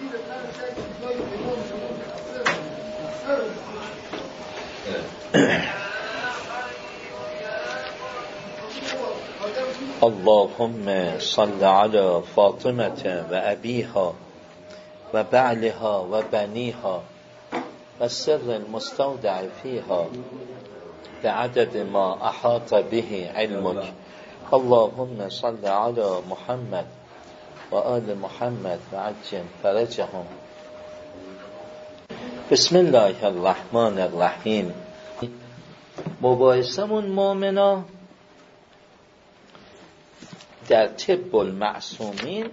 اللهم صل على فاطمة وأبيها وبعلها وبنيها والسر المستودع فيها بعدد ما أحاط به علمك. اللهم صل على محمد وآل محمد وعجل فرجهم. بسم الله الرحمن الرحیم. مباحثمون مؤمنا در طب المعصومین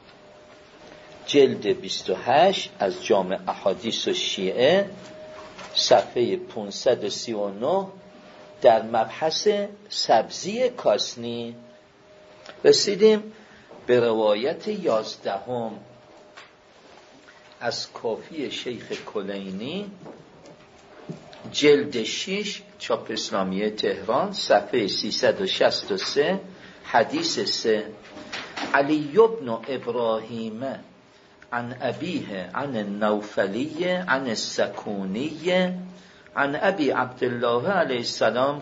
جلد 28 از جامع احادیث الشیعه صفحه 539 در مبحث سبزی کاسنی رسیدیم به روایت 11 از کافی شیخ کلینی جلد 6 چاپ اسلامیه تهران صفحه 363 حدیث 3. علی بن ابراهیم عن ابیه عن النوفلی عن السکونی عن ابی عبدالله علیه السلام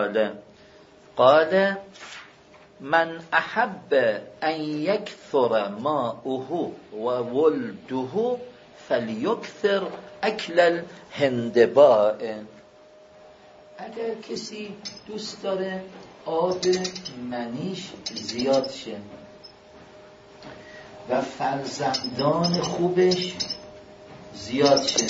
قال من احب ان یکثر ماؤه و ولده فلیکثر اکل الهندباء. اگر کسی دوست داره آب منیش زیاد شه و فرزندان خوبش زیاد شه،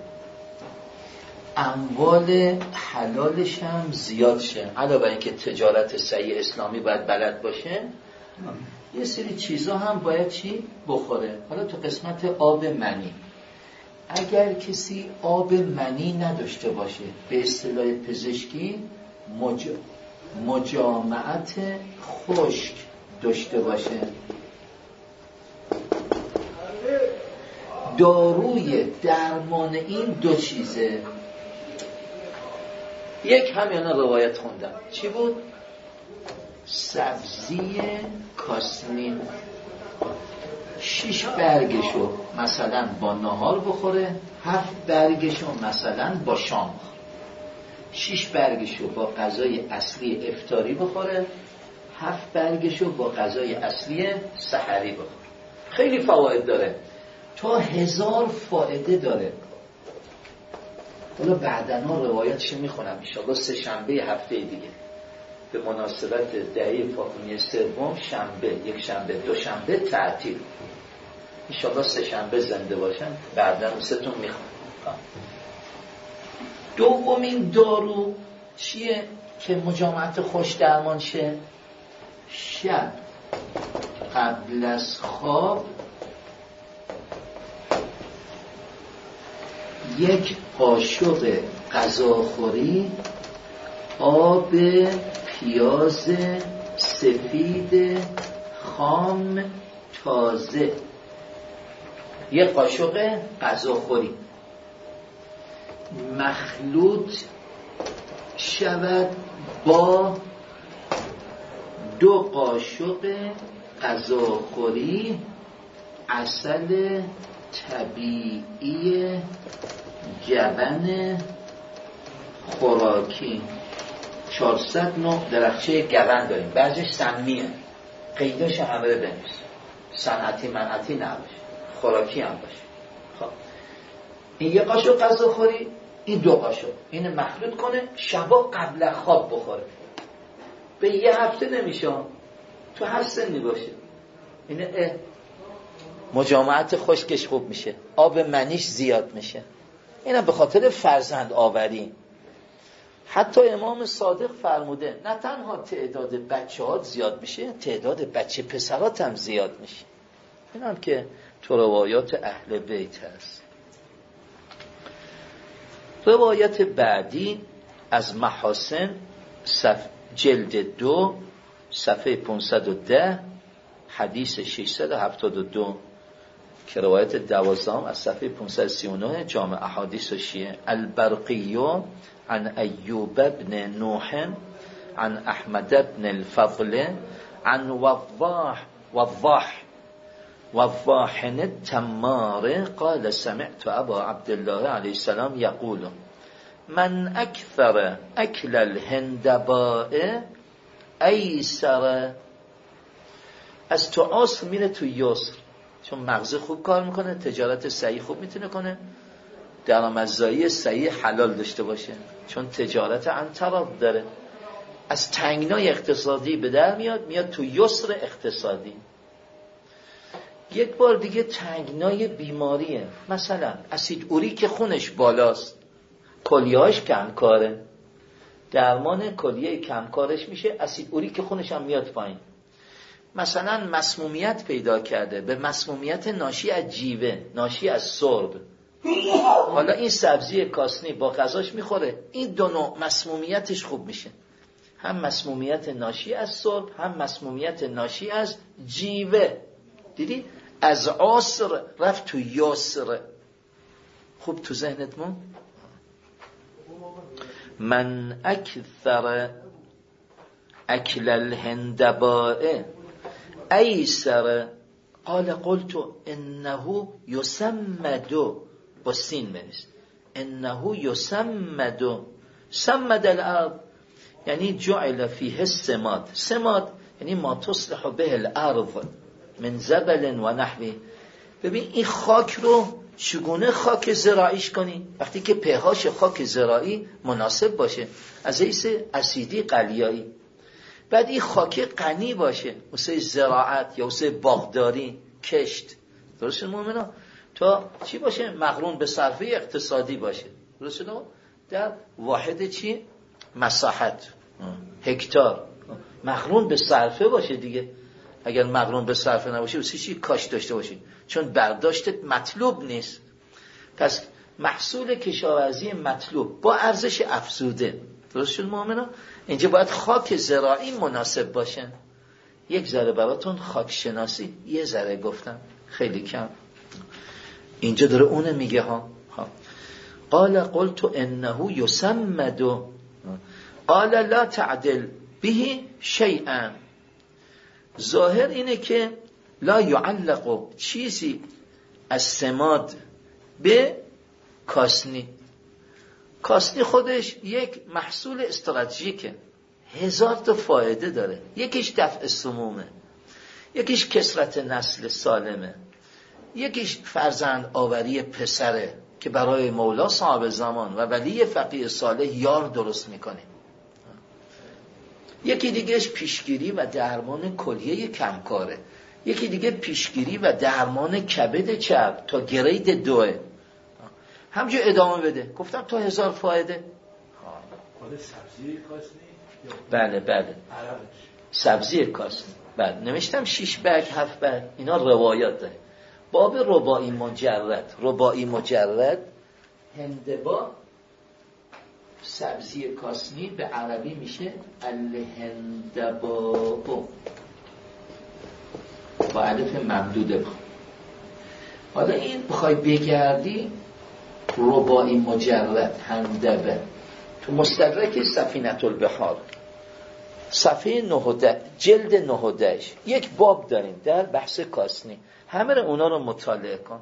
اموال حلالش هم زیاد شه، علاوه بر اینکه تجارت صحیح اسلامی باید بلد باشه، یه سری چیزا هم باید چی بخوره. حالا تو قسمت آب منی، اگر کسی آب منی نداشته باشه، به اصطلاح پزشکی مجامعت خشک داشته باشه، داروی درمان این دو چیزه. یک همیانا روایت خوندم، چی بود؟ سبزی کاسنی 6 برگشو مثلا با نهار بخوره، 7 برگشو مثلا با شام بخوره، 6 برگشو با غذای اصلی افطاری بخوره، 7 برگشو با غذای اصلی سحری بخوره. خیلی فواید داره، تا 1000 فایده داره. حالا بعدنا روایتش میخونم انشاءالله سه شنبه هفته دیگه به مناسبت دهه فاطمیه سوم، شنبه، یک شنبه، دو شنبه تعطیل، انشاءالله سه شنبه زنده باشن بعدنا ستون میخونم. دومین دارو چیه که مجامعت خوش درمان شه؟ شب قبل از خواب یک قاشق غذاخوری آب پیاز سفید خام تازه، یک قاشق غذاخوری مخلوط شود با 2 قاشق غذاخوری عسل طبیعی گبن خوراکی. 409 درخچه گبن داریم، بعضش سمیه، قیداش همه رو بنویس، صنعتی منعتی نباشه، خوراکی هم باشه. خب این 1 قاشق غذاخوری، این 2 قاشق، اینو مخلوط کنه شبا قبل خواب بخوره. به 1 هفته نمیشه، تو هر سنی باشه. اینه مجامعت خشکش خوب میشه، آب منیش زیاد میشه. اینا به خاطر فرزند آوری. حتی امام صادق فرموده نه تنها تعداد بچه‌ها زیاد میشه، تعداد بچه پسرات هم زیاد میشه. این هم که تو روایات اهل بیت هست. روایت بعدی از محاسن جلد 2 صفحه 510 حدیث 672 که روایت 12 از صفحه 539 جامع احادیث شیعه. البرقی عن ایوب بن نوح عن احمد بن الفضل عن وضاح و واحن التمار قال سمعت ابا عبدالله علیه السلام یقول من اکثر اکل الهندباء ایسر. از تو عسر میره تو یسر، چون مغز خوب کار میکنه، تجارت صحیح خوب میتونه کنه، درآمدزایی صحیح حلال داشته باشه، چون تجارت انطراف داره. از تنگنای اقتصادی به در میاد تو یسر اقتصادی. یک بار دیگه تنگنای بیماریه، مثلا اسید اوریک خونش بالاست، کلیه‌اش کمکاره، درمان کلیه کمکارش میشه، اسید اوریک خونش هم میاد پایین. مثلا مسمومیت پیدا کرده، به مسمومیت ناشی از جیوه، ناشی از سرب. حالا این سبزی کاسنی با غذاش میخوره، این دو نوع مسمومیتش خوب میشه، هم مسمومیت ناشی از سرب، هم مسمومیت ناشی از جیوه. دیدی؟ از عسر رفت تو یسر. خوب تو ذهنت مون؟ من اکثر اکل الهندباء ایسر قال قلت انه یسمد، با سین منیست، انه یسمد، سمد الارض یعنی جعل فیه السماد. سماد یعنی ما تصلح به الارض من زبل و نحوی. ببین این خاک رو چگونه خاک زراعیش کنی؟ وقتی که پهاش خاک زراعی مناسب باشه، از حیث اسیدی قلیایی، بعد این خاک غنی باشه واسه زراعت یا واسه باغداری، کشت. درسته مومنا؟ تا چی باشه؟ مقرون به صرفه اقتصادی باشه. درسته؟ در واحد چی؟ مساحت، هکتار، مقرون به صرفه باشه دیگه. اگر مقرون به صرفه نباشه واسه چی کاش داشته باشی؟ چون برداشتت مطلوب نیست. پس محصول کشاورزی مطلوب با ارزش افزوده. درست شد مؤمنا؟ اینجا باید خاک زراعی مناسب باشه. یک ذره براتون خاک شناسی، یه ذره گفتم، خیلی کم. اینجا داره اون میگه ها. قال قلت انه یسمد قال لا تعدل به شیئا. ظاهر اینه که لا یعلق چیزی از سماد به کاسنی. کاسنی خودش یک محصول استراتژیکه، 1000 تا فایده داره. یکیش دفع سمومه، یکیش کثرت نسل سالمه، یکیش فرزند آوری پسره که برای مولا صاحب زمان و ولی فقیه صالح یار درست میکنه. یکی دیگهش پیشگیری و درمان کلیه کمکاره، یکی دیگه پیشگیری و درمان کبد چرب تا گرید 2. همجور ادامه بده. گفتم تا 1000 فایده. سبزی کاسنی؟ بله سبزی کاسنی. بله نوشتم 6 برگ 7 برگ، اینا روایات داره. باب رباعی مجرد هندبا سبزی کاسنی به عربی میشه الهندبا با الف ممدوده. حالا این بخوای بگردی رباعی مجرد هندبه تو مستدرک سفینة البحار صفحه 9 جلد 9 یک باب داریم در بحث کاسنی. همه اونا رو مطالعه کن.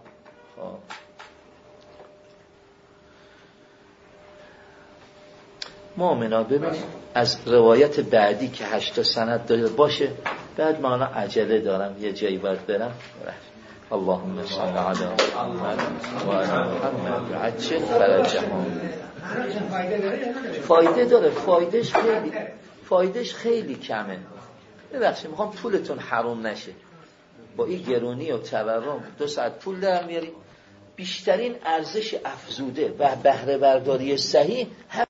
مؤمنا ببینید از روایت بعدی که 8 سند داره باشه، بعد من عجله دارم یه جایی باید برم. اللهم صل علی محمد و علی محمد عجل فرجهم. فایده داره، فایدهش خیلی کمه. ببخشید میخوام پولتون حروم نشه، با این گرونی و تورم 2 ساعت پول در میاری. بیشترین ارزش افزوده و بهره برداری صحیح